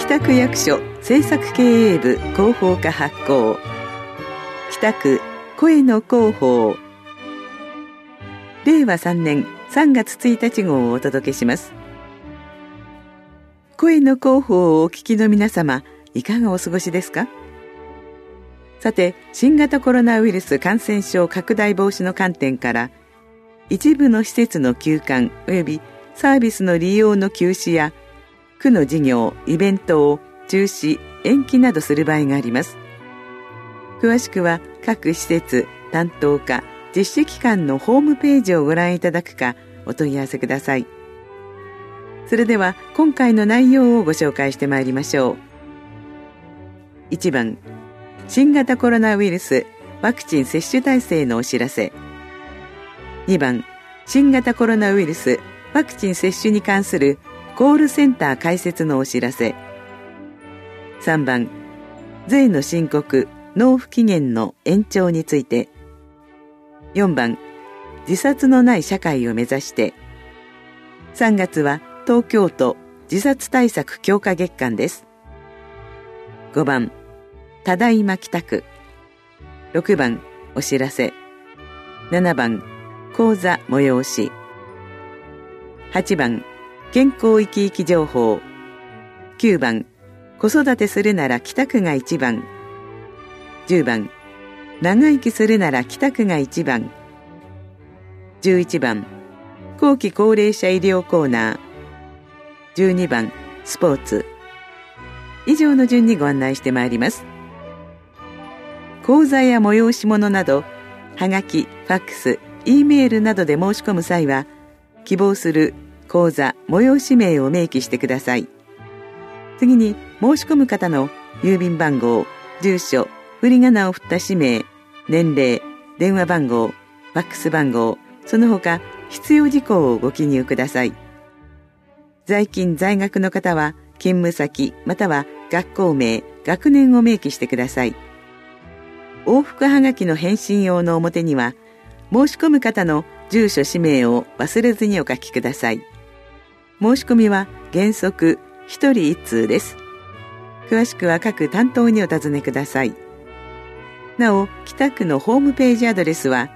北区役所政策経営部広報課発行、北区声の広報、令和3年3月1日号をお届けします。声の広報をお聞きの皆様、いかがお過ごしですか？さて、新型コロナウイルス感染症拡大防止の観点から、一部の施設の休館及びサービスの利用の休止や区の事業・イベントを中止・延期などする場合があります。詳しくは各施設、担当課、実施機関のホームページをご覧いただくかお問い合わせください。それでは今回の内容をご紹介してまいりましょう。1番、新型コロナウイルスワクチン接種体制のお知らせ。2番、新型コロナウイルスワクチン接種に関するコールセンター開設のお知らせ。3番、税の申告・納付期限の延長について。4番、自殺のない社会を目指して。3月は東京都自殺対策強化月間です。5番、ただいま帰宅。6番、お知らせ。7番、講座催し。8番、健康生き生き情報。9番、子育てするなら北区が一番。10番、長生きするなら北区が一番。11番、後期高齢者医療コーナー。12番、スポーツ。以上の順にご案内してまいります。講座や催し物など、はがき、ファックス、Eメールなどで申し込む際は、希望する講座・催し名を明記してください。次に申し込む方の郵便番号、住所、振り仮名を振った氏名、年齢、電話番号、ファックス番号、その他必要事項をご記入ください。在勤在学の方は勤務先または学校名、学年を明記してください。往復はがきの返信用の表には、申し込む方の住所氏名を忘れずにお書きください。申し込みは原則1人1通です。詳しくは各担当にお尋ねください。なお、北区のホームページアドレスは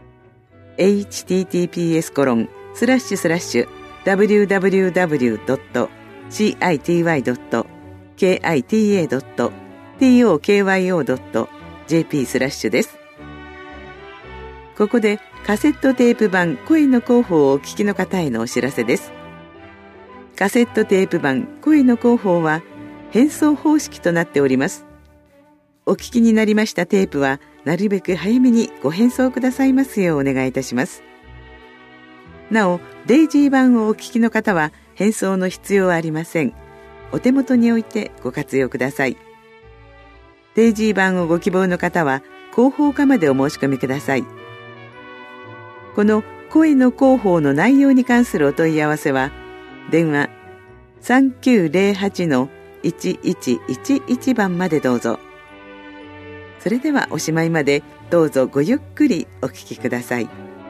https://www.kita.tokyo.jp/ です。ここでカセットテープ版声の広報をお聞きの方へのお知らせです。カセットテープ版声の広報は返送方式となっております。お聞きになりましたテープはなるべく早めにご返送くださいますようお願いいたします。なお、デイジー版をお聞きの方は返送の必要はありません。お手元に置いてご活用ください。デイジー版をご希望の方は広報課までお申し込みください。この声の広報の内容に関するお問い合わせは、電話 3908-1111 番までどうぞ。それではおしまいまでどうぞごゆっくりお聞きください。